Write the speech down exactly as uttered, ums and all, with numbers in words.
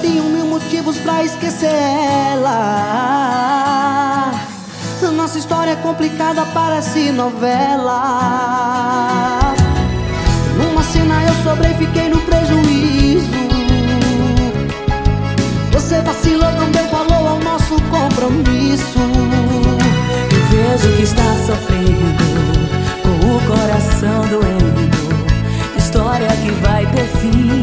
tenho mil motivos pra esquecer ela. Nossa história é complicada, parece novela. Numa cena eu sobrei, fiquei no prejuízo. Você vacilou, não deu valor ao nosso compromisso. Eu vejo que está sofrendo, com o coração doendo, história que vai ter fim.